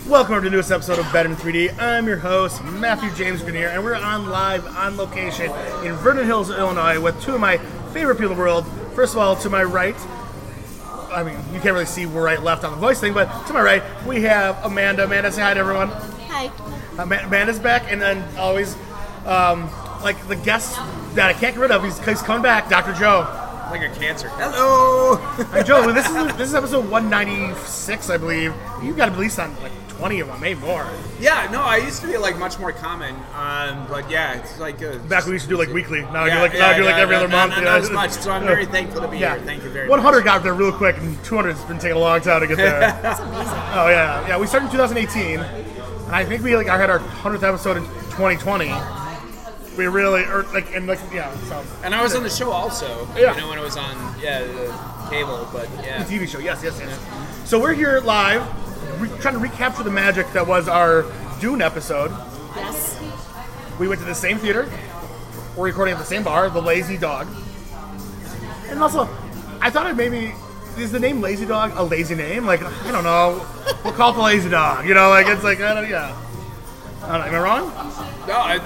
Welcome to the newest episode of Better in 3D. I'm your host, Matthew James Grenier, and we're on location in Vernon Hills, Illinois, with two of my favorite people in the world. First of all, to my right, I mean, you can't really see right, left on the voice thing, but to my right, we have Amanda. Amanda, say hi to everyone. Hi. Amanda's back, and then always, like the guest that I can't get rid of, he's coming back, Dr. Joe. Like a cancer. Hello! Hey, Joe, this is episode 196, I believe. You got to at least on like 20 of them, maybe more. Yeah, no, I used to be like much more common, but yeah, it's like back when we used to do like weekly. Now I do like every other month. Not as much. So I'm very thankful to be here. Thank you very much. 100 got there real quick, and 200 has been taking a long time to get there. That's amazing. Oh yeah. We started in 2018, and I think we had our 100th episode in 2020. We really, so. And I was on the show also. Yeah. You know, when I was on, the cable, but yeah. The TV show, yes. So we're here live, trying to recapture the magic that was our Dune episode. Yes. We went to the same theater. We're recording at the same bar, the Lazy Dog. And also, I thought is the name Lazy Dog a lazy name? Like, I don't know. We'll call it the Lazy Dog. You know, like, it's like, I don't know. Am I wrong? No,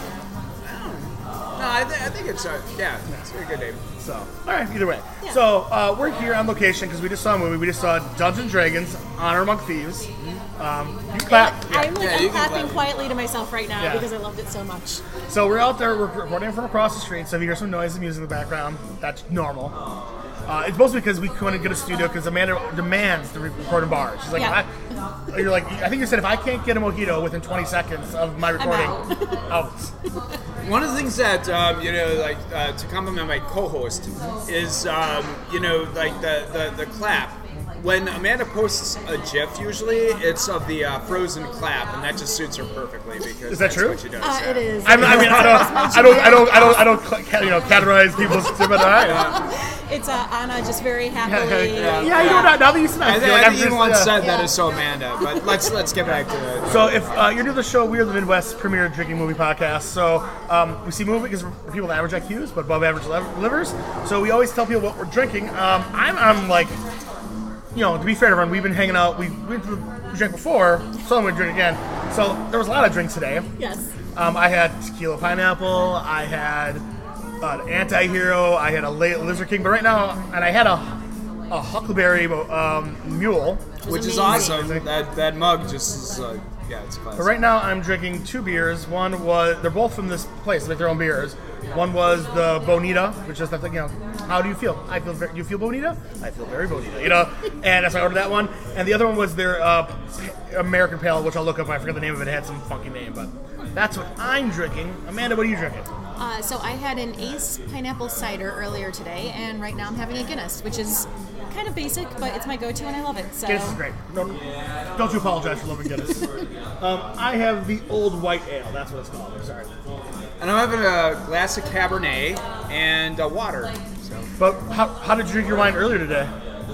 I think it's a very good name. So, all right, either way. Yeah. So, we're here on location because we just saw a movie. We just saw Dungeons and Dragons, Honor Among Thieves. You clap. I'm you can clapping clap. quietly to myself right now Yeah. because I loved it so much. So we're out there, we're recording from across the street, so if you hear some noise and music in the background, that's normal. It's mostly because we couldn't get a studio because Amanda demands to record in bars. She's like, Yeah. I think you said if I can't get a mojito within 20 seconds of my recording, out. One of the things that, to compliment my co-host is, the clap. When Amanda posts a GIF, usually it's of the Frozen clap, and that just suits her perfectly because Is that that's true? what she does. It is. I don't categorize people's but It's Anna just very happily. Yeah, you know, now that you said that, I think you once said that Yeah. is so Amanda, but let's get back to it. So if you're new to the show, we are the Midwest premier drinking movie podcast. So we see movies for people with average IQs, but above average livers. So we always tell people what we're drinking. I'm like, to be fair to everyone, we've been hanging out. We drank before, so I'm going to drink again. So there was a lot of drinks today. Yes. I had tequila pineapple. I had an anti-hero. I had a Lizard King. But right now, and I had a Huckleberry Mule. Which is amazing. awesome. That mug just is, it's classic. But right now, I'm drinking two beers. They're both from this place. They make their own beers. One was the Bonita, which is how do you feel? You feel Bonita? I feel very Bonita, And that's why I ordered that one. And the other one was their American Pale, which I'll look up. I forget the name of it. It had some funky name, but that's what I'm drinking. Amanda, what are you drinking? So I had an Ace pineapple cider earlier today, and right now I'm having a Guinness, which is kind of basic, but it's my go-to and I love it. So. Guinness is great. Don't you apologize for loving Guinness. I have the Old White Ale. That's what it's called. I'm sorry. And I'm having a glass of Cabernet and water. So. But how did you drink your wine earlier today?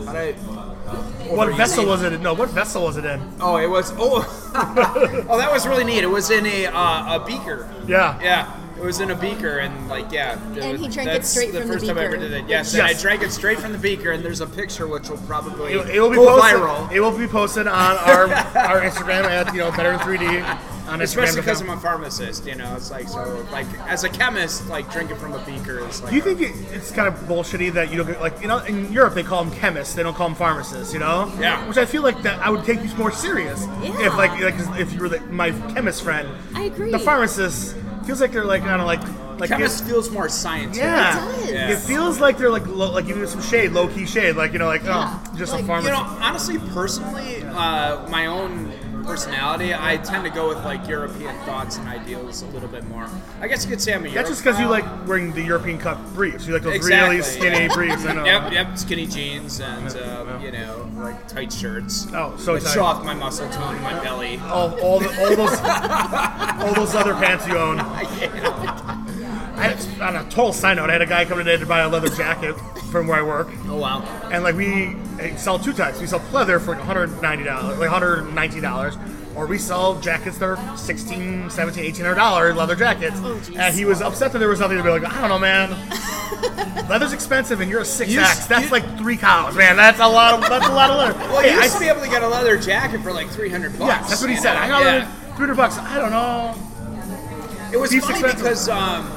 What vessel was it in? No, what vessel was it in? Oh, it was. That was really neat. It was in a beaker. Yeah. Yeah. It was in a beaker, and And he drank it straight from the first time I ever beaker. did it. Yes, and I drank it straight from the beaker, and there's a picture which will probably It will be go posted, viral. It will be posted on our Instagram at Better in 3D on Instagram. Especially because I'm a pharmacist, it's like as a chemist, drinking from a beaker is like. Do you think it's kind of bullshitty that you don't in Europe they call them chemists, they don't call them pharmacists, Yeah. Which I feel like that I would take you more serious Yeah. if you were my chemist friend. I agree. The pharmacist feels like they're kind of like Chemist feels more scientific. Yeah. It does. Yeah. It feels like they're giving you some shade, low key shade, just a pharmacist. Honestly, personally, my own personality, I tend to go with European thoughts and ideals a little bit more. I guess you could say I'm a That's just because you like wearing the European cut briefs. You like those really skinny briefs. I know. Yep, skinny jeans and tight shirts. Oh, so tight. Show off my muscle tone and my belly. All those other pants you own. On a total side note, I had a guy come today to buy a leather jacket from where I work. Oh wow! And we sell two types. We sell pleather for $190, $119, or we sell jackets that are $1,600, $1,700, $1,800 leather jackets. Oh, geez. And he was upset that there was nothing to be like, I don't know, man. Leather's expensive, and you're a 6X. You- That's you- like 3 cows, man. That's a lot of leather. Well, Hey, you I used to be able to get a leather jacket for like $300. yeah, that's what he you said. know? I got Yeah. $300. I don't know. It was Beef's funny expensive. because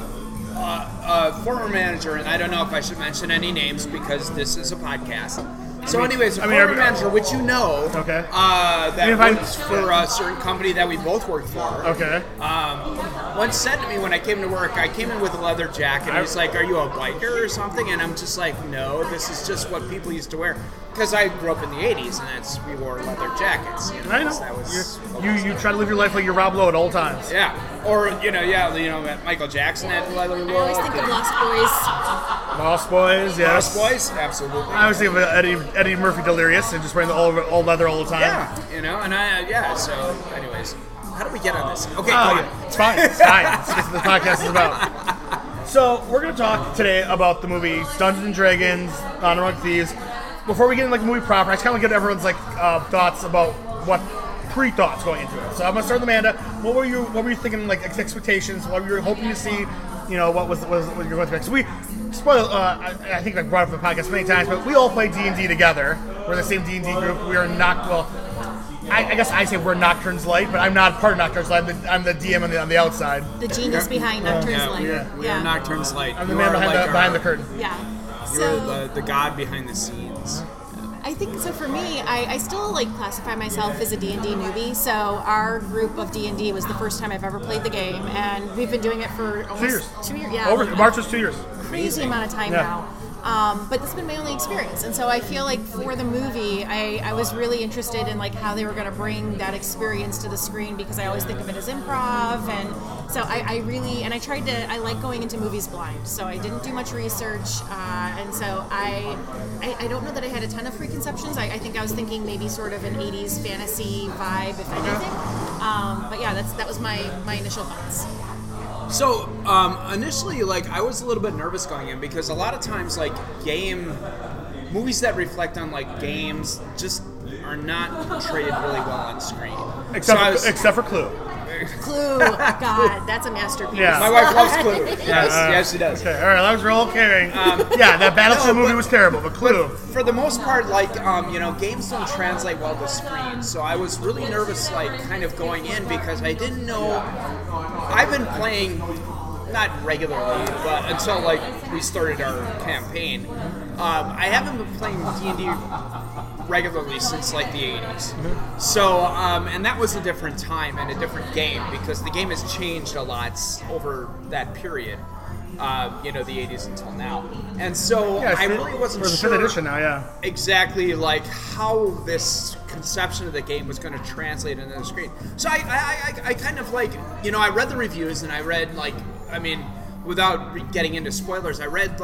a former manager, and I don't know if I should mention any names because this is a podcast. So, anyways, a former manager, which you know, Okay. that if I- works for a certain company that we both worked for. Okay. Once said to me when I came to work, I came in with a leather jacket. He's like, "Are you a biker or something?" And I'm just like, "No, this is just what people used to wear." Because I grew up in the '80s, and we wore leather jackets. You know, I know. That was You try to live your life like you're Rob Lowe at all times. yeah, or Michael Jackson had leather look. I always think of Lost Boys. Lost Boys, yes. Lost Boys, absolutely. I always think of Eddie Murphy Delirious and just wearing the all leather all the time. Yeah, and so anyways, how do we get on this? Okay, go Oh, on. yeah. It's fine. It's fine. It's what the podcast is about. So we're going to talk today about the movie Dungeons and Dragons: Honor Among Thieves. Before we get into the movie proper, I just kind of get everyone's thoughts about what pre-thoughts going into it. So I'm going to start with Amanda. What were you thinking, like expectations? What were you hoping to see? What you're going to expect? So we spoil. I think I brought up the podcast many times, but we all play D&D together. We're the same D&D group. We are not well. I guess I say we're Nocturne's Light, but I'm not part of Nocturne's Light. I'm the DM on the outside. The genius behind Nocturne's Light. We are Nocturne's Light. I'm the You man are behind the curtain. Yeah. You're So the god behind the scenes. I think so. For me, I still classify myself as a D&D newbie. So our group of D&D was the first time I've ever played the game, and we've been doing it for almost 2 years. 2 years. Yeah, Over March was 2 years. crazy amount of time Yeah. now. But this has been my only experience, and so I feel like for the movie, I was really interested in how they were going to bring that experience to the screen, because I always think of it as improv, and so I like going into movies blind, so I didn't do much research, and so I don't know that I had a ton of preconceptions. I think I was thinking maybe sort of an 80s fantasy vibe, if anything. But yeah, that was my initial thoughts. So initially, I was a little bit nervous going in because a lot of times, movies that reflect on games just are not portrayed really well on screen. Except for Clue. Clue, God, that's a masterpiece. Yeah. My wife loves Clue. Yes, she does. Okay, all right, that was real caring. Yeah, that Battlefield movie was terrible, but Clue. For the most part, games don't translate well to screen, so I was really nervous, kind of going in because I didn't know. I've been playing, not regularly, but until we started our campaign. I haven't been playing D&D regularly since the 80s. So, and that was a different time and a different game because the game has changed a lot over that period. The 80s until now. And so I really wasn't the sure 5th edition now, yeah. exactly how this conception of the game was going to translate into the screen. So I kind of I read the reviews and I read without getting into spoilers, I read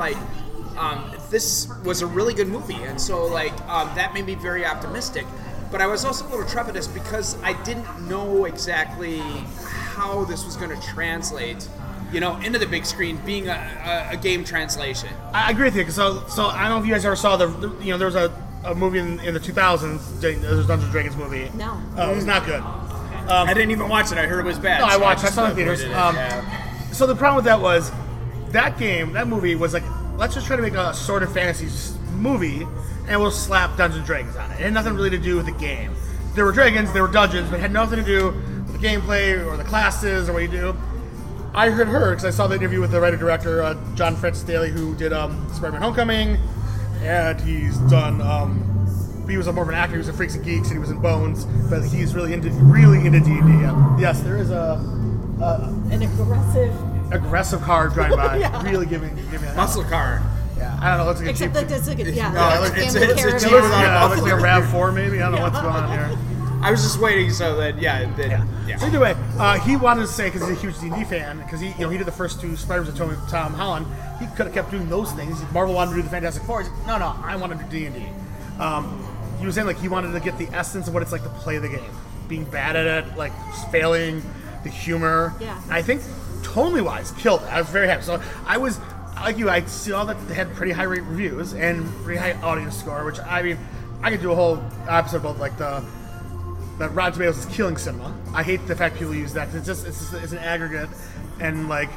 this was a really good movie, and so that made me very optimistic. But I was also a little trepidatious because I didn't know exactly how this was going to translate, into the big screen, being a game translation. I agree with you. So I don't know if you guys ever saw there was a movie in the 2000s, there was a Dungeons and Dragons movie. No. It was not good. I didn't even watch it. I heard it was bad. No, I watched. I just saw it in theaters. avoided it. So the problem with that was that movie was let's just try to make a sort of fantasy movie, and we'll slap Dungeons and Dragons on it. It had nothing really to do with the game. There were dragons, there were dungeons, but it had nothing to do with the gameplay or the classes or what you do. I heard her because I saw the interview with the writer-director, John Francis Daly, who did Spider-Man Homecoming, and he's done. He was more of an actor. He was in Freaks and Geeks, and he was in Bones, but he's really into D&D. Yes, there is An aggressive car driving by, Yeah. really giving that. Muscle car. Yeah, I don't know. It looks like Except a Jeep. that that's like a, yeah, No, like a it's family a caravan. Jeep It looks, without yeah, it looks like a muffler. RAV4 maybe. I don't know what's going on here. I was just waiting so that So either way, he wanted to say, because he's a huge D&D fan, because he did the first 2 Spider-Mans with Tom Holland. He could have kept doing those things. Marvel wanted to do the Fantastic Four. He said, no, I want to do D&D. He was saying he wanted to get the essence of what it's like to play the game, being bad at it, just failing, the humor. Yeah. I think tonally wise, killed it. I was very happy. So I was like you. I saw that they had pretty high rate reviews and pretty high audience score, which I could do a whole episode about that Rotten Tomatoes is killing cinema. I hate the fact people use that. It's an aggregate, and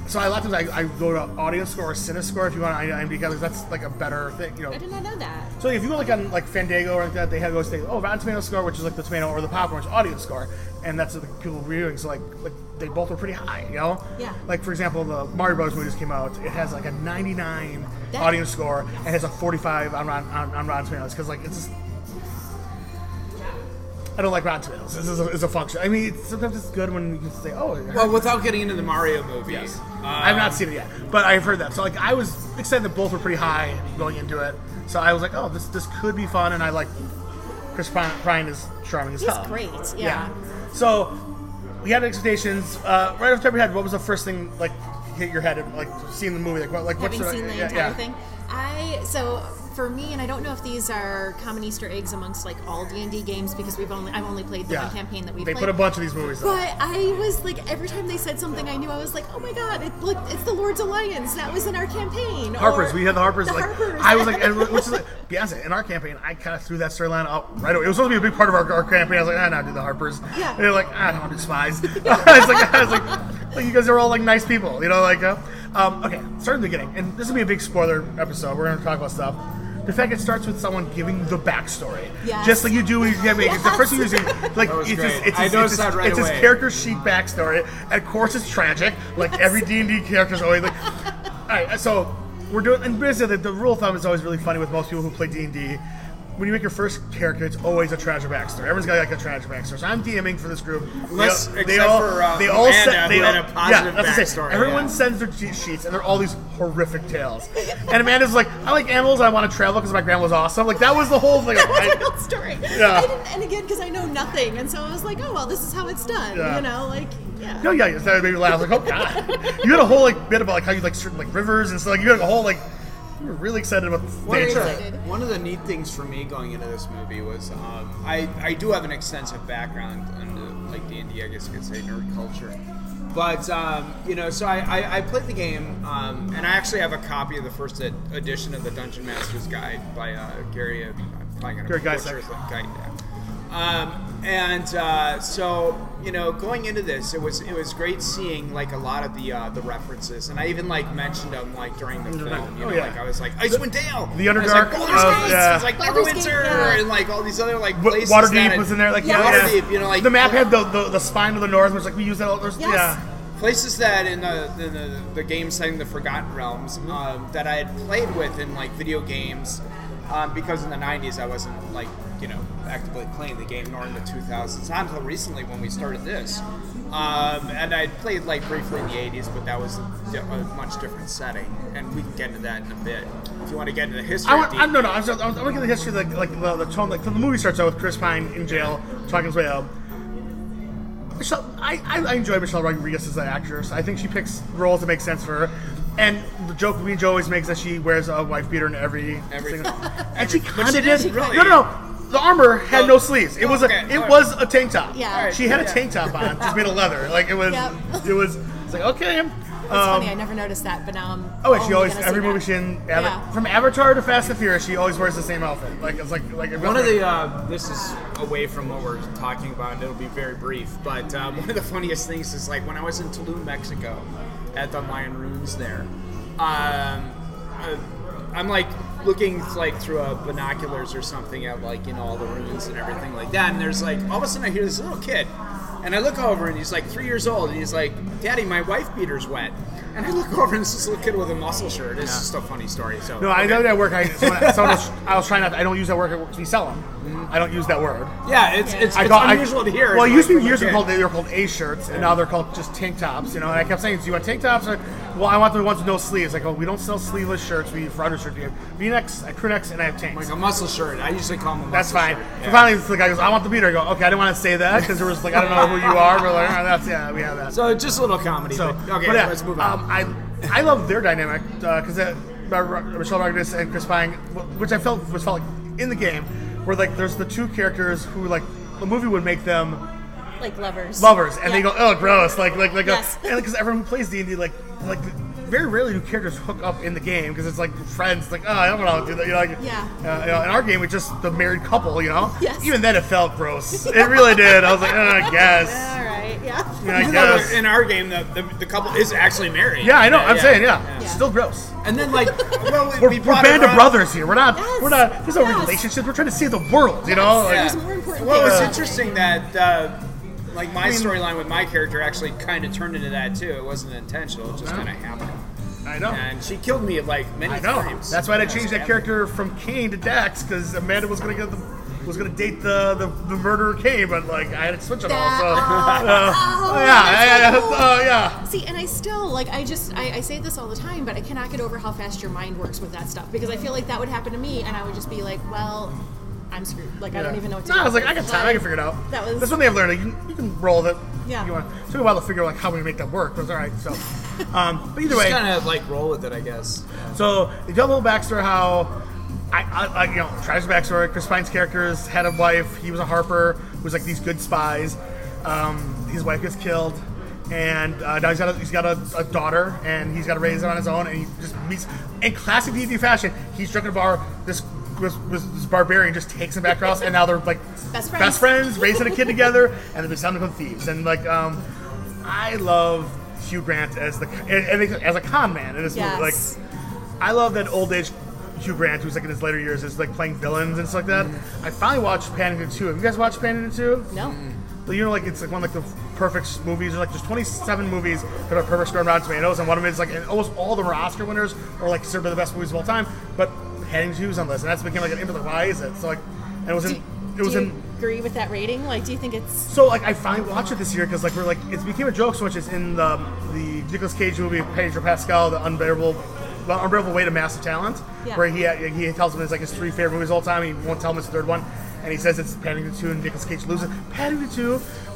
So a lot of times I go to audience score or CineScore if you want IMDb because that's like a better thing, you know. I did not know that. So if you go like on like Fandango or like that, they have those things. Oh, Rotten Tomato score, which is like the tomato, or the popcorn, which is audience score, and that's the people reviewing. So like they both are pretty high, you know. Yeah. Like for example, the Mario Bros. Movie just came out. It has like a 99 That- audience score and has a 45 on Rotten Tomatoes because like it's. I don't like Rotten Tomatoes. This is a function. I mean, sometimes it's good when you can say, "Oh." Well, without getting into the Mario movie, Yes. I've not seen it yet, but I've heard that. So like, I was excited that both were pretty high going into it. So I was like, "Oh, this could be fun," and I like Chris Pine is charming as He's hell. great. Yeah. So we had expectations. Right off the top of your head, what was the first thing like hit your head like seeing the movie? What's Having seen the entire yeah. thing, so for me, and I don't know if these are common Easter eggs amongst like all D&D games because I've only played the one campaign that we They played. put a bunch of these movies. Though. But I was like, every time they said something I knew, I was like, oh my god, it's the Lord's Alliance. That was in our campaign. Harpers, Or we had the Harpers. The like Harpers. I was like, and which is like, Beyonce in our campaign. I kind of threw that storyline out right away. It was supposed to be a big part of our campaign. I was like, no, do the Harpers. Yeah. And they're like, I don't want to do spies. I was like, you guys are all like nice people, you know, like. Okay, start in the beginning, and this will be a big spoiler episode. We're gonna talk about stuff. The fact it starts with someone giving the backstory, Yes. just like you do when you get the first thing you see, like That was it's great. his, I noticed that right it's his away. character sheet backstory, and of course it's tragic, like every D&D character is always like. All right, so we're doing, and basically the rule of thumb is always really funny with most people who play D&D. When you make your first character, it's always a tragic backstory. Everyone's got like a tragic backstory. So I'm DMing for this group. Unless- they except all, for, they all Amanda, send, who they had all, a positive yeah, that's what I say. backstory, Everyone yeah. sends their cheat sheets, and they're all these horrific tales. And Amanda's like, I like animals. I want to travel because my grandma's awesome. Like that was the whole thing. That was the whole story. Yeah. I didn't, and again, because I know nothing, and so I was like, oh well, this is how it's done. Yeah. You know, like yeah. No, yeah, that made me laugh. I was like, oh god, you had a whole like bit about like how you like certain like rivers and stuff. Like you had a whole like. You were really excited about the Very nature. excited. One of the neat things for me going into this movie was I do have an extensive background in like D&D, I guess you could say, nerd culture. But, you know, so I played the game, and I actually have a copy of the first edition of the Dungeon Master's Guide by Gary, I'm probably going to Gary butcher Gygax. the guide. So, you know, going into this, it was great seeing like a lot of the references, and I even like mentioned them like during the film. You know, yeah. like I was like Icewind Dale, The I was Underdark, like, Baldur's Gate, yeah. it's like Baldur's Gate, Neverwinter, yeah. and like all these other like places. Waterdeep that was in there, like Yeah. Waterdeep, you know, like the map had the spine of the north, which like we use that all. There's, Yes. Yeah. places that in the game setting, the Forgotten Realms, that I had played with in like video games, because in the 90s I wasn't like, you know, actively playing the game, nor in the 2000s, not until recently when we started this. And I played like briefly in the 80s, but that was a much different setting, and we can get into that in a bit. If you want to get into the history, I'm looking at the history, the tone. Like, so the movie starts out with Chris Pine in jail, talking his way out. I enjoy Michelle Rodriguez as an actress. I think she picks roles that make sense for her. And the joke me and Joe always makes that she wears a wife beater in every single. And she kind of did. really. No. The armor had no sleeves. It was okay, it alright. was a tank top. Yeah. She had a tank top on, just made of leather. Like it was. Yep. It was. It's like okay. It's funny, I never noticed that, but now I'm. Oh, and she only always gonna every see movie that. she in Yeah. from Avatar to Fast and Furious, she always wears the same outfit. Like it's like One of the this is away from what we're talking about, and it'll be very brief. But one of the funniest things is like when I was in Tulum, Mexico, at the Mayan ruins there. I'm like looking like through binoculars or something at like, you know, all the ruins and everything like that, and there's like all of a sudden I hear this little kid, and I look over and he's like 3 years old, and he's like, "Daddy, my wife beater's wet." And I look over and it's this little kid with a muscle shirt. It's just a funny story. So No, I know that word. I was trying not. I don't use that word because we sell them. I don't use that word. yeah, it's I unusual to hear. Well, it like, used to be from a years kid. ago they were called A shirts, and now they're called just tank tops. You know, and I kept saying, "Do you want tank tops?" Or, well, I want the ones with no sleeves. Like, oh, we don't sell sleeveless shirts. We for undershirts. We have V-necks, crew necks, and I have tanks. Like a muscle shirt. I usually call them a That's muscle fine. shirt. So Yeah. finally, the guy goes, "I want the beater." I go, "Okay, I didn't want to say that because there was like I don't know who you are, but like that's we have that." So just a little comedy. So, but, okay, but yeah, let's move on. I love their dynamic because Michelle Rodriguez and Chris Pine, which I felt like in the game, where like there's the two characters who like the movie would make them Like lovers. and they go, oh, gross, like Yes. and because everyone who plays D&D like very rarely do characters hook up in the game because it's like friends, like, oh, I don't want to do that. You know, like, Yeah. You know, in our game, it's just the married couple. You know, Yes. even then it felt gross. It really did. I was like, I guess. All right. Yeah. I mean, I Even though guess. in our game, the couple is actually married. Yeah, I know. I'm saying, yeah. Yeah. Still gross. And then like, well, We're we brought band it of up. brothers here. We're not. Yes. There's no Yes. relationships. We're trying to save the world. You know. Like, There's more important Well, things. it's interesting that like my storyline with my character actually kind of turned into that too. It wasn't intentional; it just kind of happened. I know. And she killed me like many I know. times. That's why I changed that character from Kane to Dax, because Amanda was gonna date the murderer Kane, but like I had to switch it all. So yeah. See, and I still like I say this all the time, but I cannot get over how fast your mind works with that stuff, because I feel like that would happen to me, and I would just be like, well, I'm screwed. Like I don't even know what to do. I was like, I got time. I can figure it out. That's one thing I've learned. You can roll with it. Yeah. You want. It took a while to figure out like how we make that work, but it's all right. So, but either way, Just kind of like roll with it, I guess. so they tell a little backstory how Travis' backstory. Chris Pine's character's had a wife. He was a Harper who was like these good spies. His wife gets killed, and now he's got a daughter, and he's got to raise her on his own. And he just meets in classic D&D fashion. He's drunk at a bar. This barbarian just takes him back across, and now they're like Best friends. raising a kid together, and they become thieves. And like, I love Hugh Grant as a con man in this movie. Like, Yes. I love that old age Hugh Grant, who's like in his later years, is like playing villains and stuff like that. I finally watched Paddington 2. Have you guys watched Paddington 2? No. But you know, like it's like one of like the perfect movies. There's 27 movies that are perfect score on Rotten Tomatoes, and one of them is like, and almost all of them are Oscar winners or like considered the best movies of all time. But Paddington 2 is on the list, and that's became like an image. Like, why is it? So like, and it was in. Do you agree with that rating? Like, do you think it's So like I finally watched it this year because like it became a joke so much. It's in the Nicolas Cage movie Pedro Pascal, the unbearable weight of massive talent, Yeah. where he tells him it's like his 3 favorite movies of all time. He won't tell him his 3rd one, and he says it's Paddington 2, and Nicolas Cage loses. Paddington 2,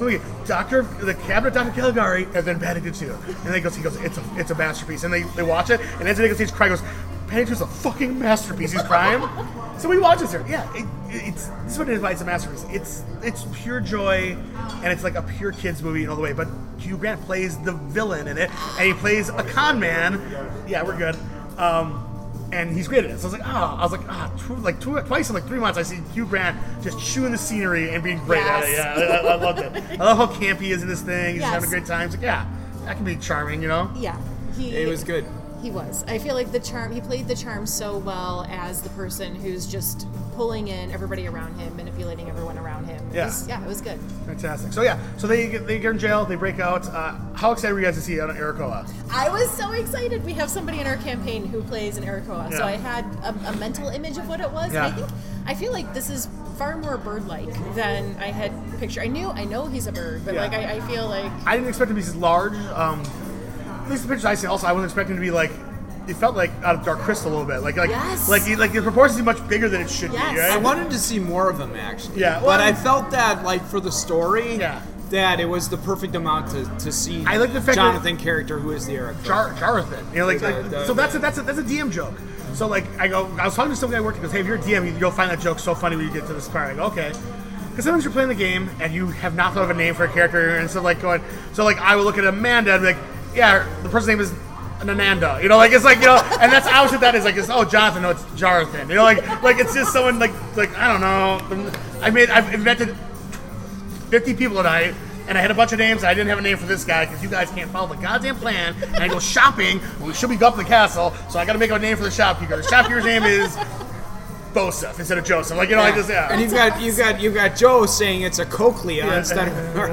the Cabinet Dr. Caligari, and then Paddington 2, and then he goes, it's a masterpiece, and they watch it, and then Nicolas Cage cries, goes, Paddington's a fucking masterpiece. He's crying. So we watch this here. Yeah, this is what it is. It's a masterpiece. It's pure joy, and it's like a pure kids movie in all the way. But Hugh Grant plays the villain in it, and he plays a con man. Yeah, we're good. And he's great at it. So I was like, twice in like 3 months, I see Hugh Grant just chewing the scenery and being great at it. Yes. Yeah, I loved it. I love how camp he is in this thing. He's Yes. having a great time. It's like, yeah, that can be charming, you know? yeah? It was good. He was. I feel like he played the charm so well as the person who's just pulling in everybody around him, manipulating everyone around him. It was good. Fantastic. So they get in jail. They break out. How excited were you guys to see Arakoa? I was so excited. We have somebody in our campaign who plays an Arakoa, Yeah. so I had a mental image of what it was. Yeah. And I feel like this is far more bird-like than I had pictured. I know he's a bird, but Yeah. like I feel like I didn't expect him to be this large. At least the pictures I see. Also, I wasn't expecting him to be like. It felt like out of Dark Crystal a little bit. Yes. Like the proportions are much bigger than it should Yes. be. Right? I wanted to see more of him actually. Yeah, but well, I felt that like for the story, Yeah. that it was the perfect amount to see. I like the fact that- Jonathan character who is the Eric. Jonathan. You know, so that's a DM joke. So like I was talking to some guy I worked with. He goes, hey, if you're a DM, you'll find that joke so funny when you get to this part. I go, okay. Because sometimes you're playing the game and you have not thought of a name for a character, and so like I will look at Amanda and be like, yeah, the person's name is Nananda, you know, like it's like, you know, and that's how I said that is like, Jonathan, no, it's Jonathan, you know, like it's just someone like I don't know. I've invented 50 people tonight, and I had a bunch of names, and I didn't have a name for this guy because you guys can't follow the goddamn plan. And I go shopping, we should be go up to the castle, so I got to make a name for the shopkeeper. The shopkeeper's name is Bosef instead of Joseph, like, you know, like this, yeah. And you've got Joe saying it's a Cochlea instead of.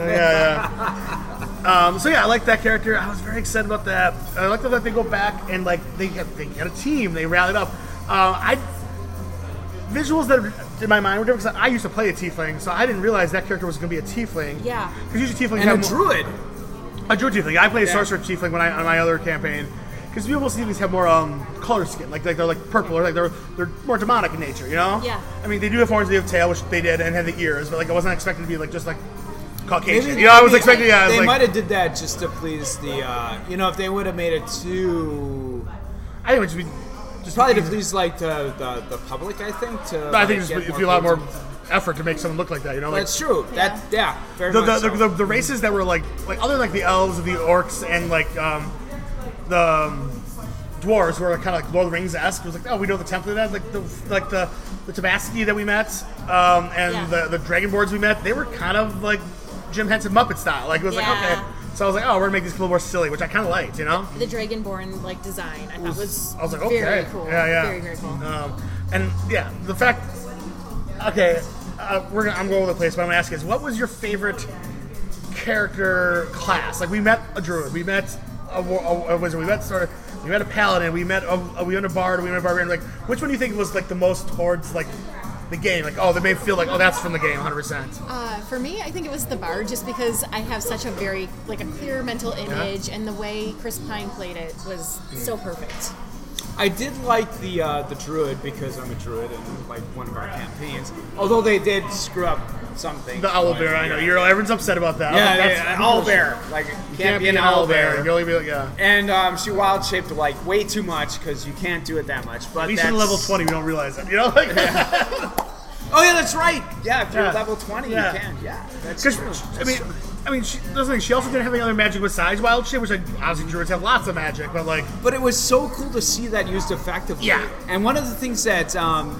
So yeah, I like that character. I was very excited about that. I like that they go back and like they get a team. They rallied up. Visuals that in my mind were different because I used to play a tiefling, so I didn't realize that character was going to be a tiefling. Yeah. Because usually tiefling And a have druid. a druid tiefling. I played a Yeah. sorcerer tiefling on my other campaign. Because most tieflings have more color skin, like they're like purple, or like they're more demonic in nature, you know? Yeah. I mean, they do have horns, they have tail, which they did, and have the ears, but like I wasn't expecting to be like just like Caucasian. I was expecting, They like, might have did that just to please the. If they would have made it too. I think it would just be just Probably to easy. please like the public. I think. I think it'd be a lot more effort to make someone look like that, you know? Like, That's true. Yeah. Very the, much the, so. the races that were like other than like the elves, the orcs, and like the dwarves were kind of like Lord of the Rings esque. It was like, oh, we know the template of that, like the Tabasci that we met, and Yeah. the dragonborns we met. They were kind of like Jim Henson Muppet style. Like it was like Yeah. okay. So I was like, oh, we're gonna make these a little more silly, which I kind of liked, you know. The Dragonborn like design, I thought was I was like, very okay, cool. yeah. Very, very cool. And yeah, the fact. Okay, I'm going over the place, but I'm gonna ask you is, what was your favorite character class? Like we met a druid, we met a wizard, we met a paladin, we met a bard, we met a barbarian. Like, which one do you think was like the most towards like the game? Like, oh, they may feel like, oh, that's from the game, 100%. For me, I think it was the bard, just because I have such a very like a clear mental image, and the way Chris Pine played it was so perfect. I did like the druid because I'm a druid and like one of our campaigns. Although they did screw up something. The owl bear, I know. Everyone's upset about that. Yeah, That's an owl bear. Like you can't be an owl bear. You can only be like, yeah. And she wild shaped like way too much because you can't do it that much. But At least that's in level 20, we don't realize it. You know, like. Oh yeah, that's right. Yeah, if you're Yeah. level 20, Yeah. you can. Yeah, that's Because true. I mean, she also didn't have any other magic besides wild shape, which obviously druids have lots of magic, but like. But it was so cool to see that used effectively. Yeah. And one of the things that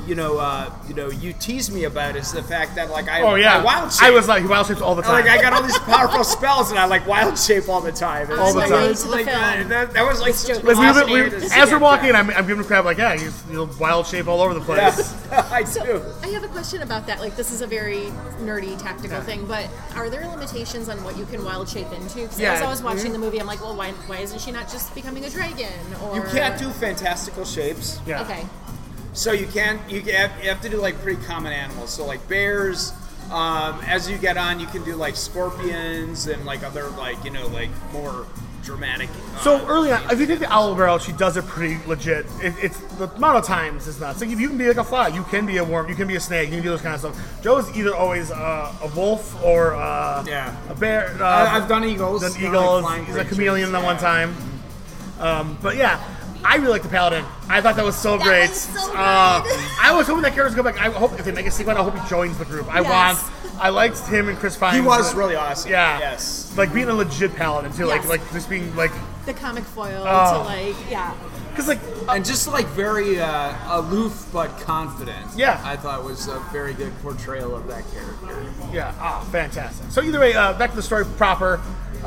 you tease me about is the fact that like I wild shape. I was like wild shapes all the time. Like I got all these powerful spells and I like wild shape all the time. And All it's the like, time. it was like, that was like such a Like, fascinating to see as we're it walking in, done. I'm giving him crap like, yeah, he's wild shape all over the place. Yeah, I do. I have a question about that. Like, this is a very nerdy tactical thing, but are there limitations on what you can wild shape into? Because Yeah. as I was watching the movie, I'm like, well, why isn't she not just becoming a dragon? Or You can't do fantastical shapes. Yeah. Okay. So you have to do like pretty common animals. So like bears. As you get on, you can do like scorpions and like other like like more dramatic. So early on, if you take the owl barrel, she does it pretty legit. It's the amount of times is nuts. Like if you can be like a fly, you can be a worm, you can be a snake, you can do those kind of stuff. Joe's either always a wolf or a bear. I've done eagles. Done Like eagles. flying He's a creatures, chameleon that one time. But yeah, I really like the paladin. I thought that was so great. was so good. I was hoping that character's go back. I hope if they make a sequel, I hope he joins the group. Yes. I liked him and Chris Pine. He was really awesome. Yeah. Yes. Like being a legit paladin too. Yes. Like just being like. The comic foil Oh. to like, yeah. Because like And just like very aloof but confident. Yeah. I thought was a very good portrayal of that character. yeah, fantastic. So either way, back to the story proper.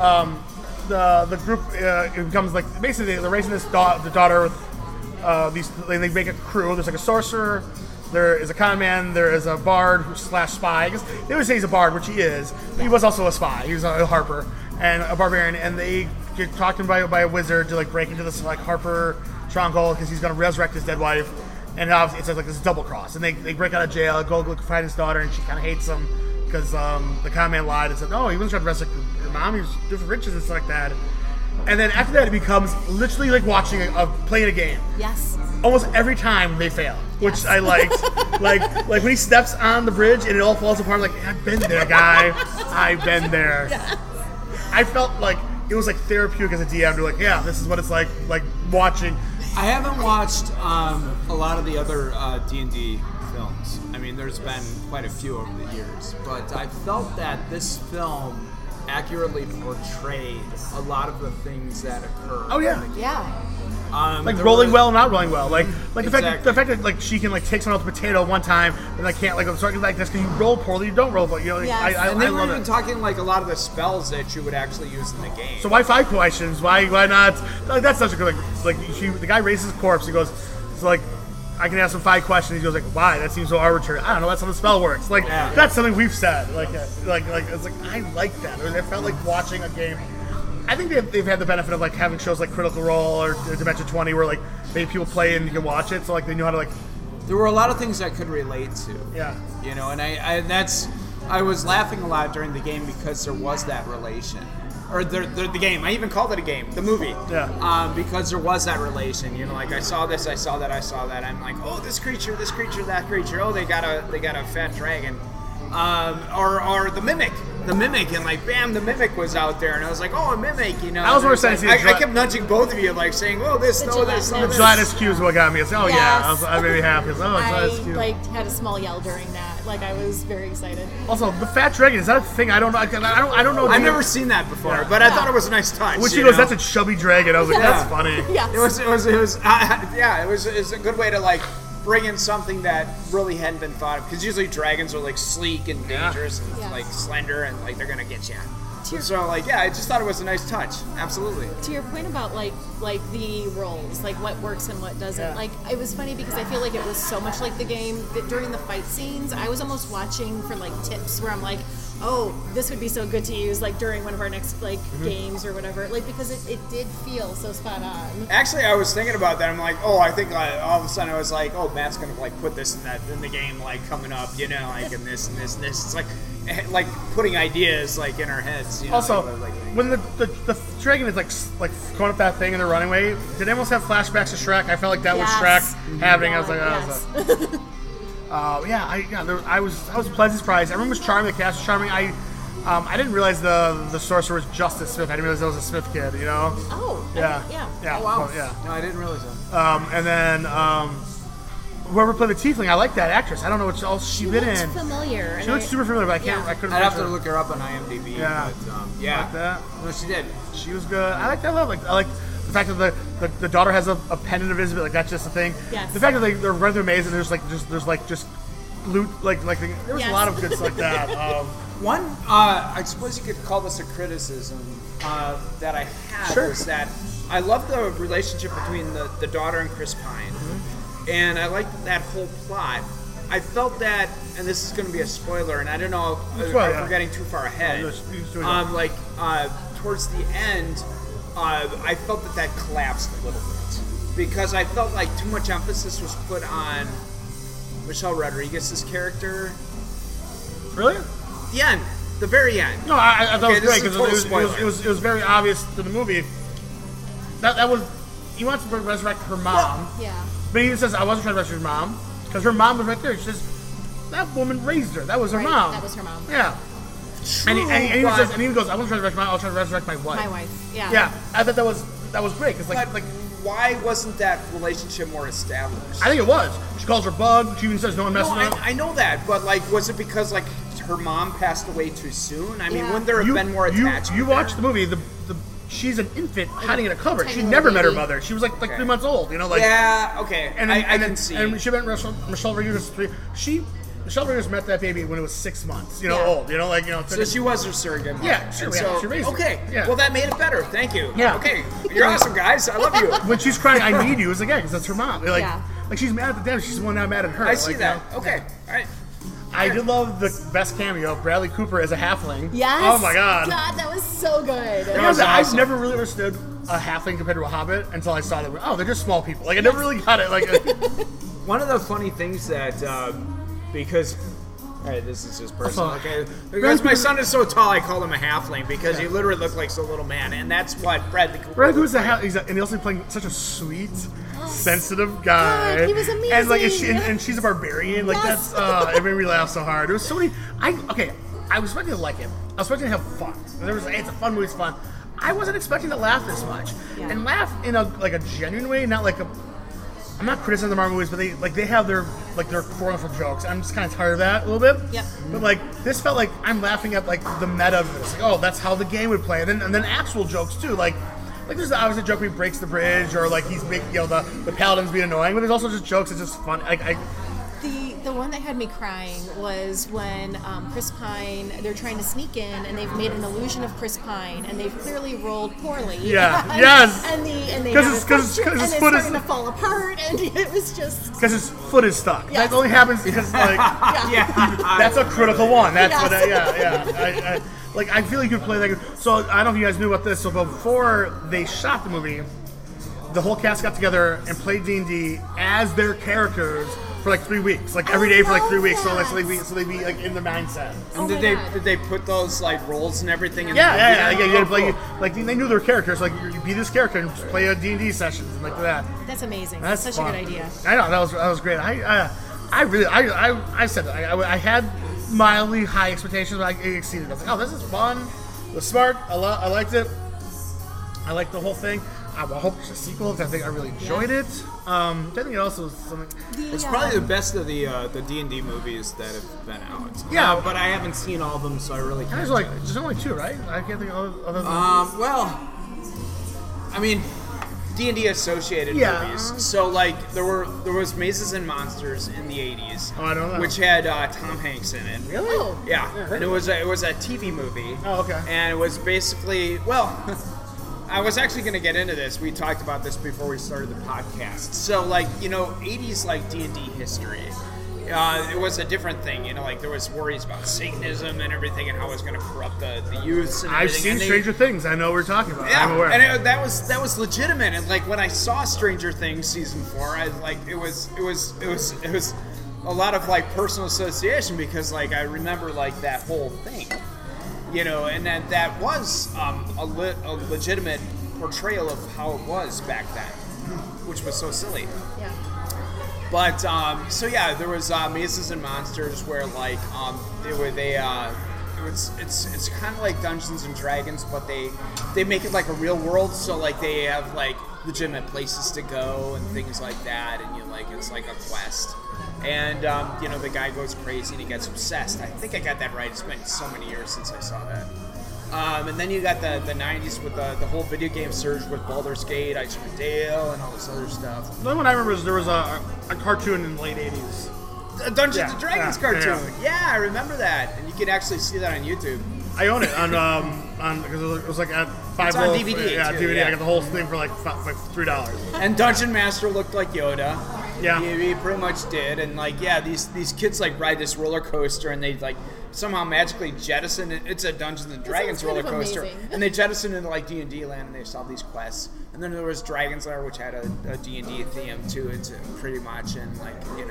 The group it becomes like basically they're raising the daughter with these. They make a crew. There's like a sorcerer. There is a con man. There is a bard / spy. I guess they always say he's a bard, which he is. But he was also a spy. He was a harper and a barbarian. And they get talked to by a wizard to like break into this like harper stronghold because he's going to resurrect his dead wife. And obviously it's like this double cross. And they break out of jail, go look find his daughter, and she kind of hates him because the con man lied and said, no, he wasn't trying to resurrect your mom. He was doing for riches and stuff like that. And then after that, it becomes literally like watching playing a game. Yes. Almost every time they fail, which Yes. I liked. like when he steps on the bridge and it all falls apart. I'm like, I've been there, guy. I've been there. I felt like it was like therapeutic as a DM to like, yeah, this is what it's like watching. I haven't watched a lot of the other D&D films. I mean, there's been quite a few over the years, but I felt that this film accurately portrayed a lot of the things that occur. Oh yeah. Yeah. Like there rolling was- well, not rolling well. Like the fact Exactly. that like she can like take someone else's potato one time and like can't like start like this because you roll poorly, you don't roll poorly. You know, like, Yes. I And they were love even it. talking like a lot of the spells that you would actually use in the game. So why 5 questions? Why not? Like, that's such a good the guy raises his corpse. He goes, so like I can ask him 5 questions. He goes like, why? That seems so arbitrary. I don't know. That's how the spell works. Like Yeah. that's something we've said. Like it's like I like that. It felt like watching a game. I think they've had the benefit of like having shows like Critical Role or Dimension 20 where like maybe people play and you can watch it. So like they know how to like There were a lot of things I could relate to. yeah. You know, and I was laughing a lot during the game because there was that relation. Or the game. I even called it a game. The movie. Yeah. Because there was that relation. You know, like I saw this, I saw that, I saw that. I'm like, oh, this creature, that creature. Oh, they got a fat dragon. Or the mimic. The mimic, and like, bam, the mimic was out there, and I was like, oh, a mimic, you know. I was more There's, like, excited to see I kept nudging both of you, like saying, oh, this, The oh, this, oh, gelatinous. this. Gelatinous Q is what got me. It's like, oh yeah, Yes. I made me happy. It's, oh, I Gelatinous Q. like had a small yell during that. Like I was very excited. Also, the fat dragon, is that a thing? I don't know. I don't know. I've never seen that before, Yeah. but I thought it was a nice touch. When she you goes, know? that's a chubby dragon. I was like, Yeah. that's funny. Yes. It was a good way to like bring in something that really hadn't been thought of. Because usually dragons are like sleek and dangerous and Yeah. like slender and like they're gonna get you. your- So like yeah, I just thought it was a nice touch. Absolutely. To your point about like the roles, like what works and what doesn't. Yeah. Like it was funny because I feel like it was so much like the game that during the fight scenes, I was almost watching for like tips where I'm like, oh, this would be so good to use like during one of our next like games or whatever. Like because it did feel so spot on. Actually, I was thinking about that. I'm like, oh, I think all of a sudden I was like, oh, Matt's gonna like put this and that in the game, like coming up, you know, like and this and this and this. It's like putting ideas like in our heads. You know, Also, like, when the dragon is like going up that thing and they're running away, did anyone else have flashbacks to Shrek? I felt like that was Yes. Shrek happening. I was like, Yes. I was pleasantly surprised. Everyone was charming. The cast was charming. I didn't realize the sorcerer was Justice Smith. I didn't realize that was a Smith kid. You know? Oh. Yeah. Yeah. Oh, wow. So, yeah. no, I didn't realize that. And then whoever played the Tiefling, I like that actress. I don't know what else she's been Looks in. familiar. She looks super familiar, but I can't. Yeah. I couldn't. I'd have to picture her. look her up on IMDb. Yeah. But, yeah. Like that. No, she did. She was good. I like that. I like the fact that the daughter has a pendant of invisibility. Like that's just a thing. Yes. The fact that they're running through a maze and there's loot there was Yes. a lot of good stuff like that. One, I suppose you could call this a criticism that I had Sure. was that I love the relationship between the daughter and Chris Pine, and I liked that whole plot. I felt that, and this is going to be a spoiler, and I don't know if right, we're yeah. getting too far ahead. No, just do it. Towards the end, I felt that collapsed a little bit because I felt like too much emphasis was put on Michelle Rodriguez's character. Really? The end, the very end. No, I thought Okay, it was great this is a because total spoiler. it was very obvious to the movie that was he wants to resurrect her mom, Yeah. but he says I wasn't trying to resurrect her mom because her mom was right there. She says that woman raised her. That was her Right, mom. that was her mom. Yeah. True, And he but- says, and he goes, I wasn't trying to resurrect my mom. I was trying to resurrect my wife. My wife. Yeah. Yeah, I thought that was great because But why wasn't that relationship more established? I think it was. She calls her bug. She even says no one No, messes with her. I know that, but like, was it because like her mom passed away too soon? I mean, Yeah. wouldn't there have been more attachment? You watch there? the movie. She's an infant hiding in a cupboard. She tiny never little met her baby. mother. She was like Okay. 3 months old. You know, like Yeah, okay. And I and can see. And she met Michelle Rodriguez 3. Michelle Rodriguez met that baby when it was 6 months. You know, Yeah. old. You know, like So she was her surrogate mother. Yeah, sure, And yeah, so, she raised her. okay. Yeah. Well, that made it better. Thank you. Yeah. Okay. You're awesome, guys. I love you. when she's crying, I need you. It's like, yeah, because that's her mom. Like, Yeah. like she's mad at the dad. She's the one not mad at her. I see like, that. You know? Okay. All right. I did love the best cameo of Bradley Cooper as a halfling. Yes. Oh my god. God, that was so good. Because was I've awesome. never really understood a halfling compared to a hobbit until I saw that. Oh, they're just small people. Like I never really got it. Like, One of the funny things that, because, all right, this is just personal, okay? Because my son is so tall, I call him a halfling because he literally looks like a little man, and that's what Bradley Cooper. Bradley Cooper's looks like. and he's also playing such a sweet, sensitive guy. God, he was And like, amazing. and she's a barbarian. Like Yes. that's it made me laugh so hard. There was so many. I was expecting to like it. I was expecting to have fun. It's a fun movie. It's fun. I wasn't expecting to laugh this much, Yeah. and laugh in a genuine way, not like a. I'm not criticizing the Marvel movies, but they have their quotable jokes. I'm just kind of tired of that a little bit. Yep. But like this felt like I'm laughing at like the meta of this. Like, oh, that's how the game would play, and then actual jokes too. Like there's obviously a joke where he breaks the bridge, or like he's making the paladins being annoying. But there's also just jokes. It's just fun. The one that had me crying was when Chris Pine, they're trying to sneak in and they've made an illusion of Chris Pine and they've clearly rolled poorly. Yeah, and, yes. And they 'Cause have his- a 'cause his- costume 'cause and his it's foot is- starting to fall apart and it was just because his foot is stuck. Yes. That only happens because like Yeah. that's a critical one. That's Yes. what. Like I feel like you could play that. So I don't know if you guys knew about this. So before they shot the movie, the whole cast got together and played D&D as their characters for like 3 weeks, like every day for like 3 weeks. So love they'd be like in the mindset. And Oh did my God. they put those like roles and everything in Yeah, the yeah, movie? yeah. You had to Oh, play, cool. like they knew their characters. Like you be this character and just play a D&D sessions and like that. that's amazing. That's Such fun. a good idea. I know that was great. I said that. I had mildly high expectations, but I exceeded. I was like, oh, this is fun. It was smart. I liked it. I liked the whole thing. I hope there's a sequel because I think I really enjoyed it. I think it also was something. It's probably the best of the D&D movies that have been out. Yeah. But I haven't seen all of them, so I really can't. There's there's only 2, right? I can't think of other than. Well, I mean, D&D associated Yeah. movies. So like there was Mazes and Monsters in the 80s, Oh, I don't know. which had Tom Hanks in it. Really? Oh. Yeah, and it was a TV movie. Oh, okay. And it was basically, well, I was actually going to get into this. We talked about this before we started the podcast. So like 80s like D&D history. It was a different thing, like there was worries about Satanism and everything, and how it was going to corrupt the youths. And I've everything. seen And they- Stranger Things. I know what we're talking about. I'm Yeah, aware. and that was legitimate. And like when I saw Stranger Things season 4, I like it was a lot of like personal association, because like I remember like that whole thing, and that was a legitimate portrayal of how it was back then, which was so silly. Yeah. But so yeah, there was Mazes and Monsters where like it's kind of like Dungeons and Dragons, but they make it like a real world. So like they have like legitimate places to go and things like that, and it's like a quest. And the guy goes crazy and he gets obsessed. I think I got that right. It's been so many years since I saw that. And then you got the 90s with the whole video game surge with Baldur's Gate, Icewind Dale, and all this other stuff. The only one I remember is there was a cartoon in the late 80s. A Dungeons Yeah, and Dragons yeah, cartoon. Yeah, I remember that. And you can actually see that on YouTube. I own it on because it was like at $5. It's on DVD Yeah, too, DVD. yeah. I got the whole thing for like $3. And Dungeon Master looked like Yoda. Yeah. He pretty much did. And like, yeah, these kids like ride this roller coaster, and they like somehow magically jettison it. It's a Dungeons and Dragons sounds roller kind of coaster. amazing. And they jettison into like D&D land, and they solve these quests. And then there was Dragon's Lair, which had a D&D theme to it, pretty much, and like,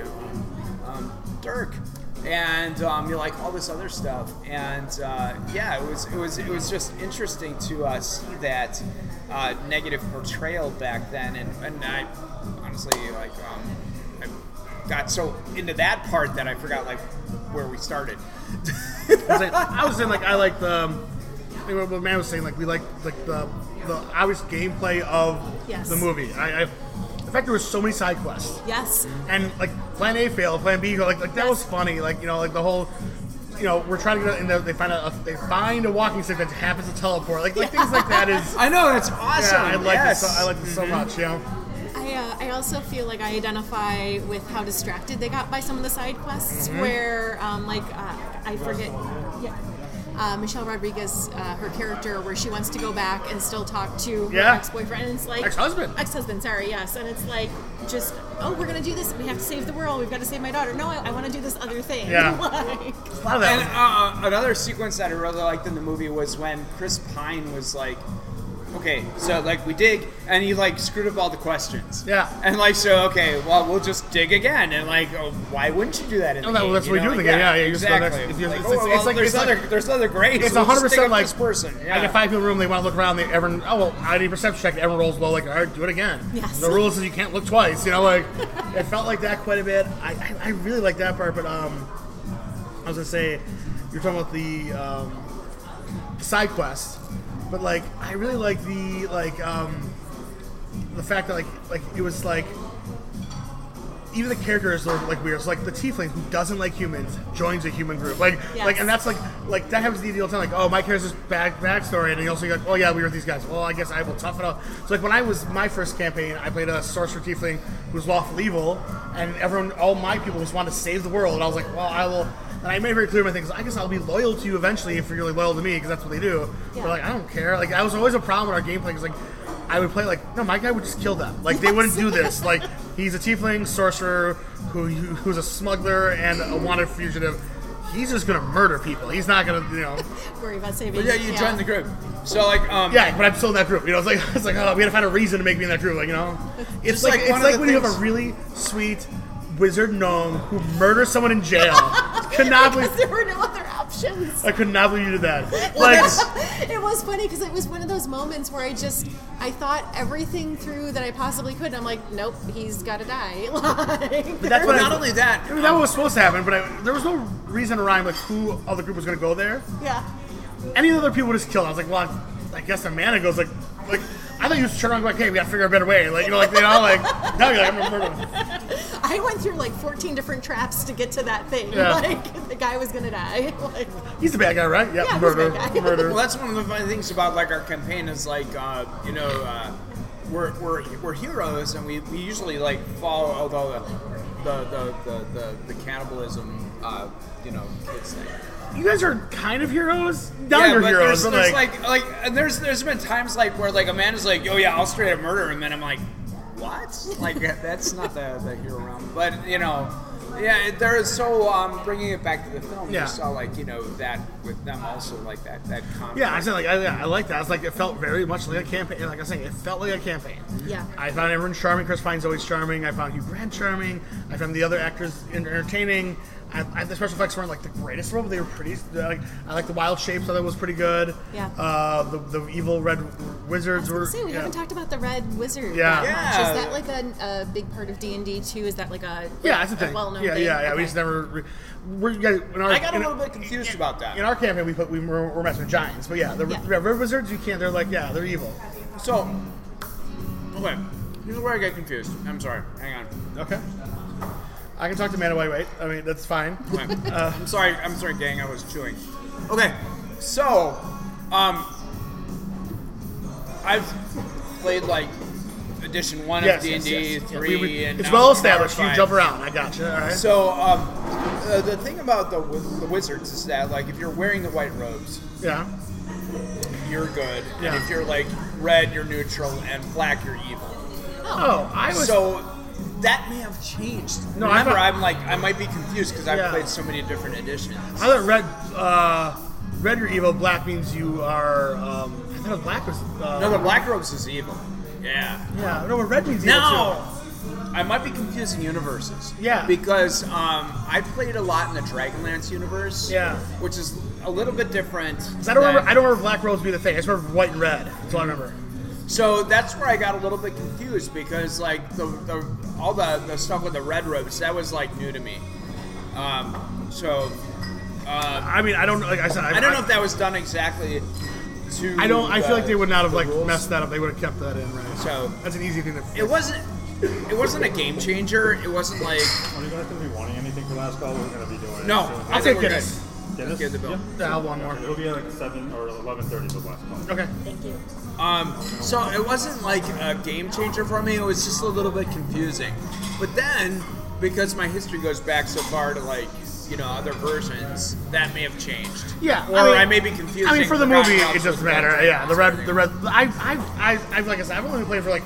Dirk. And like all this other stuff, and yeah, it was just interesting to see that negative portrayal back then, and I honestly like I got so into that part that I forgot like where we started. I was saying like I like what man was saying, like we like the obvious gameplay of Yes. the movie. The fact there was so many side quests. Yes. And like plan A failed, plan B like that was funny. Like like the whole we're trying to get and they find a walking stick that happens to teleport. Like things like that is I know, that's awesome. yeah, I like yes. this. I like this so much. I also feel like I identify with how distracted they got by some of the side quests, where I forget. Yeah. Michelle Rodriguez, her character, where she wants to go back and still talk to her ex-boyfriend, and it's like ex-husband, sorry, yes, and it's like just we're gonna do this, we have to save the world, we've got to save my daughter. No, I want to do this other thing. Yeah. Like, A lot of that. And another sequence that I really liked in the movie was when Chris Pine was like, okay, so like we dig, and he like screwed up all the questions. Yeah. And like, so okay, well we'll just dig again, and like, why wouldn't you do that in the game? That's what we do in the game. Yeah, you just go next. exactly. If you- Like, it's like there's other grades. It's We'll just 100% dig up like this person. I get 5 people in the room. They want to look around. I need a perception check. Everyone rolls low. Like, all right, do it again. Yes. The rule says you can't look twice. Like it felt like that quite a bit. I really like that part. But I was gonna say you're talking about the side quest, but like I really like the fact that like it was like. Even the characters are like weird. It's like the tiefling who doesn't like humans joins a human group. Yes. And that's like that happens the deal time. Like, oh, my character's backstory, and you also go, oh yeah, we were with these guys. Well, I guess I will tough it out. So like when I was my first campaign, I played a sorcerer tiefling who was lawful evil, and all my people just wanted to save the world. And I was like, well, I will. And I made it very clear in my things. I guess I'll be loyal to you eventually if you're really loyal to me, because that's what they do. Yeah. But like, I don't care. Like, I was always a problem with our gameplay because like. I would play like, no, my guy would just kill them. Like, they wouldn't do this. Like, he's a tiefling sorcerer who's a smuggler and a wanted fugitive. He's just gonna murder people. He's not gonna, worry about saving. But yeah, you join the group. So like, yeah, but I'm still in that group. It's like, oh, we gotta find a reason to make me in that group. Like, it's Just like like one it's of like the when you have things- a really sweet wizard gnome who murders someone in jail. Could not believe. Because there were no other options. I could not believe you did that. It was funny because it was one of those moments where I thought everything through that I possibly could. And I'm like, nope, he's got to die. Like, But that's but what not only that, I mean, that was supposed to happen, but there was no reason to rhyme like who other group was gonna go there. yeah. Any other people would just kill. I was like, well, I guess Amanda goes like I thought you was turn around and go like, hey, we gotta figure out a better way. Like, no, you're like, I'm gonna murder him. I went through like 14 different traps to get to that thing. Yeah. Like, the guy was gonna die. Like, He's the bad guy, right? Yep, Yeah, he's murder, the bad guy. murder. well, that's one of the funny things about like our campaign is like, we're heroes, and we usually like follow, although the cannibalism, kids thing. You guys are kind of heroes. Now you're but heroes. There's like, and there's been times like where like Amanda's like, oh yeah, I'll straight up murder him, and I'm like, what? Like that's not the hero realm. But yeah, there is so bringing it back to the film. Yeah. You saw like that with them also like that conflict. Yeah, I said I like that. It's like it felt very much like a campaign. Like I was saying, it felt like a campaign. Yeah. I found everyone charming. Chris Pine's always charming. I found Hugh Grant charming. I found the other actors entertaining. The special effects weren't like the greatest role, but they were pretty. I like the wild shapes. I thought was pretty good. Yeah. The evil red wizards were. We haven't talked about the red wizard. Yeah. That much. Is that like a big part of D&D too? Is that like a that's the thing. well-known yeah, thing? Yeah. Okay. We just never. I got a little bit confused about that. In our campaign, we're messing with giants, but the red wizards you can't. They're like they're evil. So, okay, here's where I get confused. I'm sorry. Hang on. Okay. I can talk to Amanda White. I mean, that's fine. Okay. I'm sorry, gang. I was chewing. Okay, so, I've played like edition 1 of D&D, 3, and it's now well established. You 5. jump around. I got you. All right. So, the thing about the wizards is that like if you're wearing the white robes, Yeah. you're good, Yeah. and if you're like red, you're neutral, and black, you're evil. Oh, I was. So that may have changed. No, I Remember, thought- I might be confused because I've Yeah. played so many different editions. I thought red you're evil. Black means you are. I thought black was. No, the black robes is evil. Yeah. Yeah. No, but red means evil No! I might be confusing universes. Yeah. Because I played a lot in the Dragonlance universe. Yeah. Which is a little bit different. too. I don't remember black robes being the thing. I just remember white and red. That's all I remember. So that's where I got a little bit confused because like all the stuff with the red robes, that was like new to me. I mean, I don't. Like I said, I don't know if that was done exactly to. I don't. I feel like they would not have the like rules. messed that up. They would have kept that in, right? So That's an easy thing to. it wasn't a game changer. It wasn't like Are you guys going to be wanting anything for last call? We're going to be doing no. it. I'll I think take we're good. Guinness. Guinness? Give the bill. Yeah, I'll have one more. It'll be like 7 or 11:30 the last call. Okay. Thank you. So it wasn't like a game changer for me. It was just a little bit confusing. But then, because my history goes back so far to like other versions, that may have changed. Yeah, Or I may be confusing. I mean, for the forgotten movie, how it it's doesn't supposed to matter. be. Yeah, the red. I like I said, I've only played for like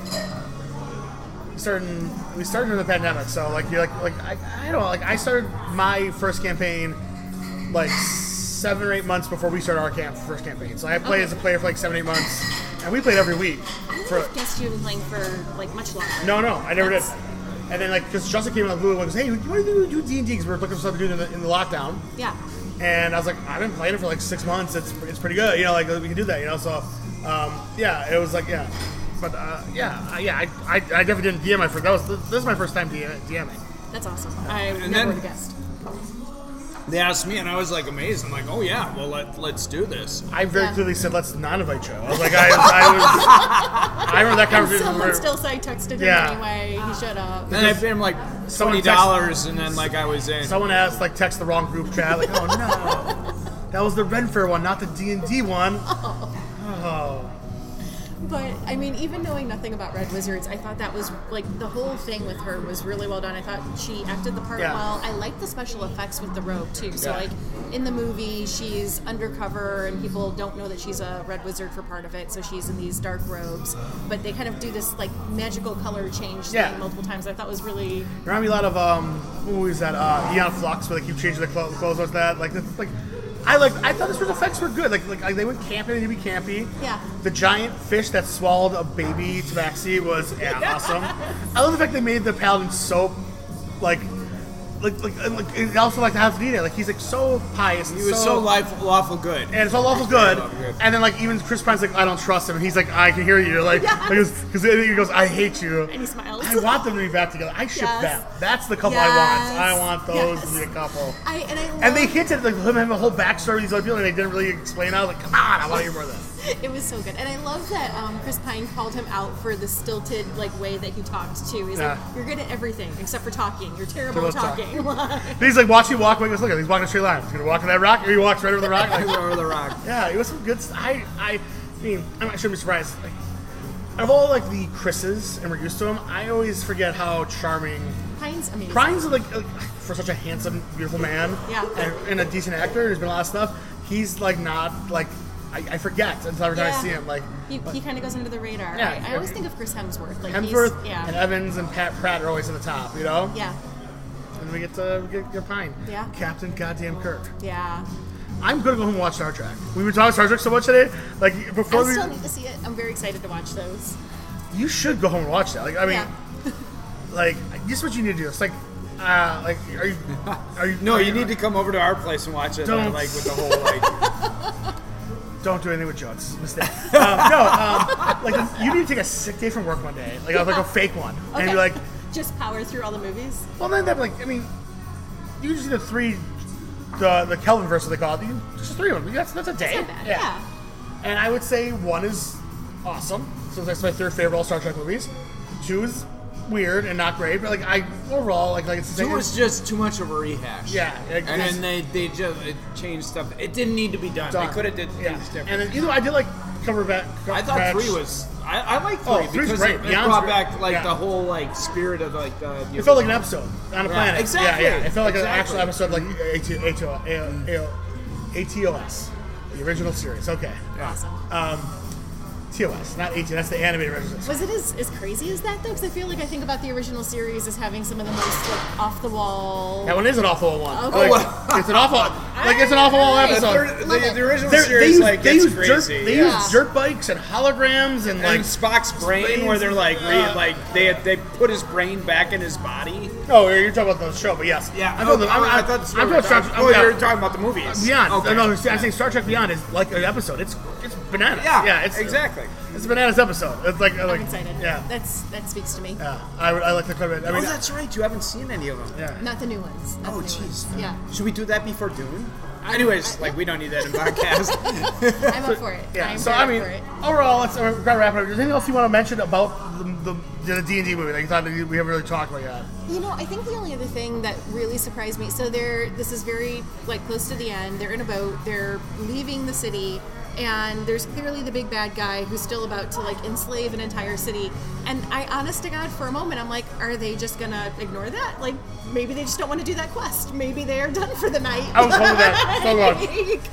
we started in the pandemic, so like you're like I don't know, like I started my first campaign like 7 or 8 months before we started our first campaign. So I played as a player for like 7 or 8 months, and we played every week. I guessed you've been playing for like much longer. No, I never did. And then like because Justin came out of the blue and goes, hey, what do you do D&D? Because we're looking for something to do in the lockdown. Yeah. And I was like, I've been playing it for like 6 months. It's pretty good, like we can do that, So, it was like but I definitely didn't DM my first. This is my first time DMing. That's awesome. I And never then- would have guessed. They asked me, and I was like amazed. I'm like, oh yeah, well let's do this. I very Yeah. clearly said, let's not invite you. I was like, I remember that And conversation. someone where still say texted him Yeah. anyway. He should have. Then I paid him like Someone $20, and then like I was in. someone asked, like, text the wrong group chat. Like, oh no, that was the Ren Fair one, not the D&D one. Oh. But I mean, even knowing nothing about Red Wizards, I thought that was like the whole thing with her was really well done. I thought she acted the part Yeah. well. I liked the special effects with the robe too. So Yeah. like in the movie, she's undercover and people don't know that she's a Red Wizard for part of it. So she's in these dark robes, but they kind of do this like magical color change Yeah. thing multiple times. I thought was really Reminded me a lot of what movie is that? Eon Flux, where they keep changing the clothes like that. I thought the special effects were good. Like they went camping, they be campy. Yeah. The giant fish that swallowed a baby tabaxi was awesome. I love the fact they made the paladin so like and also like the house leader. Like he's like so pious. And He was so lawful good. and it's all awful good. Good. And then like even Chris Pine's like, I don't trust him, and he's like, I can hear you. Like because he goes, I hate you. and he smiles. I want them to be back together. I ship Yes. them. That's the couple Yes. I want those Yes. to be a couple. I And they love- hinted like him having a whole backstory with these other people, and they didn't really explain out. Like, come on, I want to hear more of this. It was so good, and I love that Chris Pine called him out for the stilted like way that he talked too. He's Yeah. like, "You're good at everything except for talking. You're terrible at Terrible talking." Then he's like, watch you walk. Like, look at him. He's walking a straight line. He's gonna walk to that rock, or he walks right over the rock. Like, Over the rock. yeah, it was some good. I mean, I shouldn't be surprised. Like, Out of all like the Chris's, and we're used to him, I always forget how charming. Pine's amazing. Pine's like for such a handsome, beautiful man, Yeah. and a decent actor. There's been a lot of stuff. He's like not like I forget until every time I see him. Like he kind of goes under the radar. Yeah. I always think of Chris Hemsworth. Like Hemsworth he's, yeah. and Evans and Pat Pratt are always at the top, you know. Yeah. And we get Pine. Yeah. Captain Goddamn Kirk. Yeah. I'm gonna go home and watch Star Trek. We've been talking Star Trek so much today. Like before I still need to see it. I'm very excited to watch those. you should go home and watch that. Like I mean, Yeah. like this is what you need to do. It's like are you No, you need to come over to our place and watch it. Don't. Like with the whole like. Don't do anything with jokes. Mistake. Like you need to take a sick day from work one day, like a fake one, and be like, just power through all the movies. well then that like I mean, you just see the Kelvin verse they call it. Just 3 of them. That's a day. Not bad. Yeah. And I would say 1 is awesome. So that's my 3rd favorite of all Star Trek movies. 2 is weird and not great, but like I overall like it's the It same. was just too much of a rehash. Yeah, and then they just changed stuff. It didn't need to be done. They could have did things different. And then I did like Cumberbatch. I thought 3 was. I like 3 3's because great. it Beyond's brought great. back like Yeah. the whole like spirit of like the. It felt like an episode on a planet. exactly. Yeah. It felt like Exactly. an actual episode, like ATOS, the original series. Okay. Awesome. TOS, not AT. That's the animated version. Was it as crazy as that though? Because I feel like I think about the original series as having some of the most like off the wall. That one is an awful one. Okay. Like, it's an awful, it's an awful episode. The original They series like they gets use crazy. They use dirt bikes and holograms and like and Spock's brain, where they're like, they put his brain back in his body. Oh, you're talking about the show, but yes. Yeah, I'm talking about Star Trek. you're talking about the movies. Beyond. Okay. No, I'm saying Star Trek Beyond is like an episode. It's bananas. Yeah, it's exactly. It's a bananas episode. It's like I'm excited. Yeah. That speaks to me. Yeah, I like the quite a bit. I mean, Oh, that's right. You haven't seen any of them. yeah. Not the new ones. Not Oh, the new jeez. ones. Yeah. Should we do that before Dune? Anyways, like we don't need that in podcast. I'm up for it. Yeah, I'm so very I mean, up for it. overall, let's gotta wrap it up. Is there anything else you want to mention about the D&D movie that you thought that we haven't really talked about yet? You know, I think the only other thing that really surprised me. So this is very like close to the end. They're in a boat. They're leaving the city, and there's clearly the big bad guy who's still about to like enslave an entire city. And I, honest to God, for a moment, I'm like, are they just gonna ignore that? Like, maybe they just don't want to do that quest. Maybe they are done for the night. I was hoping that so long.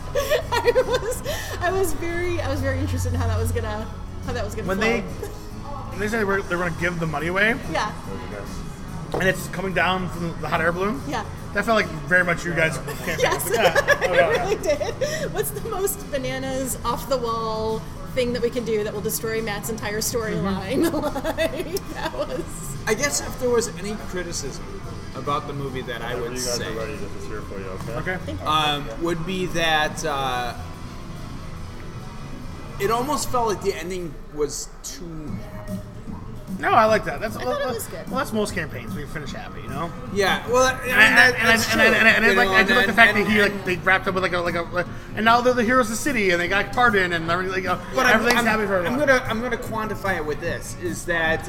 I was very interested in how that was gonna When flow. they said they're going to give the money away, Yeah. and it's coming down from the hot air balloon. Yeah. That felt like very much you guys campaign. Yes, Yeah. it really did. What's the most bananas, off the wall thing that we can do that will destroy Matt's entire storyline? Like, that was. I guess if there was any criticism about the movie that I Whenever would you guys say are ready, this is here for you, okay? Okay. would be that it almost felt like the ending was too happy. No, I like that. thought it was good. Well, that's most campaigns. We finish happy, you know. Yeah, well, I mean, I do like the fact that he like they wrapped up with like a and now they're the heroes of the city and they got pardoned and everything. But Everything's I'm happy for everyone. I'm gonna quantify it with this: is that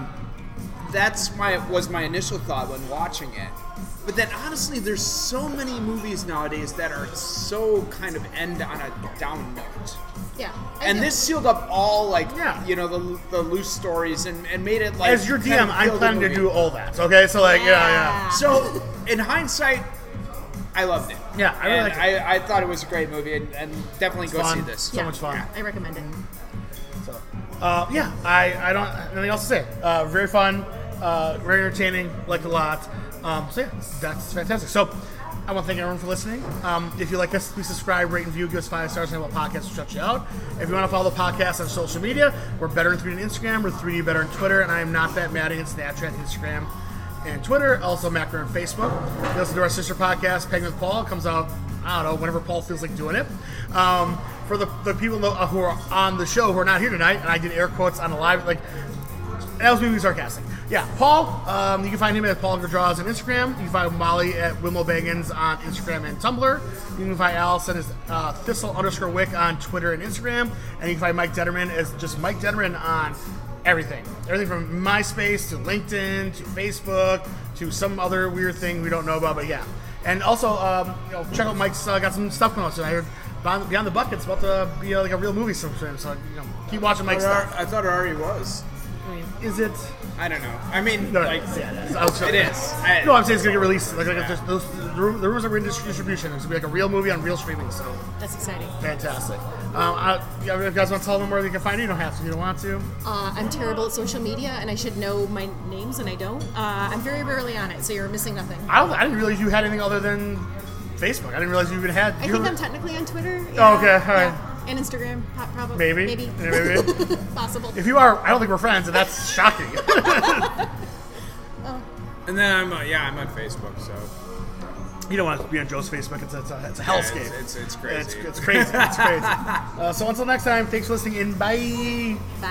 was my initial thought when watching it. But then honestly, there's so many movies nowadays that are so kind of end on a down note. Yeah. And this sealed up all Yeah. the loose stories and made it like As your kind DM, of I'm feel the planning to movie. do all that. Okay, so like yeah. So in hindsight, I loved it. Yeah, I really And liked it. I thought it was a great movie and definitely go Fun. see this. So much fun. I recommend it. So, yeah, I don't have anything else to say. Very fun, very entertaining, liked a lot. So yeah, that's fantastic. So I want to thank everyone for listening. If you like us, please subscribe, rate, and review, give us 5 stars, and what podcast will shut you out. If you want to follow the podcast on social media, we're Better in 3D on Instagram, we're 3D Better on Twitter, and I am Not That Maddie on Snapchat, Instagram, and Twitter. Also Macro on Facebook. You listen to our sister podcast, Pegging with Paul. It comes out, I don't know, whenever Paul feels like doing it. For the people who are on the show who are not here tonight, and I did air quotes on the live, like, that was being sarcastic. Yeah, Paul, you can find him at Paul Draws on Instagram. You can find Molly at Wimmo Bagans on Instagram and Tumblr. You can find Allison as Thistle_Wick on Twitter and Instagram. And you can find Mike Detterman as just Mike Detterman on everything. Everything from MySpace to LinkedIn to Facebook to some other weird thing we don't know about, but yeah. And also, check out Mike's got some stuff coming out soon. I heard Beyond the Bucket's about to be like a real movie sometime. So keep watching Mike's stuff. I thought it already was. I mean, is it? I don't know. I mean, No, like, yeah, it is. No, I'm saying it's gonna get released. Like the rumors are in distribution. It's gonna be like a real movie on real streaming. So That's exciting. fantastic. If you guys want to tell them where they can find you, you don't have to. You don't want to. I'm terrible at social media, and I should know my names, and I don't. I'm very rarely on it, so you're missing nothing. I didn't realize you had anything other than Facebook. I didn't realize you even had. I think I'm technically on Twitter. Oh, okay, all right. Yeah. And Instagram, probably. Maybe. Maybe. Possible. If you are, I don't think we're friends, and that's shocking. and then I'm on Facebook, so. You don't want to be on Joe's Facebook. It's a hellscape. It's crazy. It's crazy. It's crazy. So until next time, thanks for listening. And bye. Bye.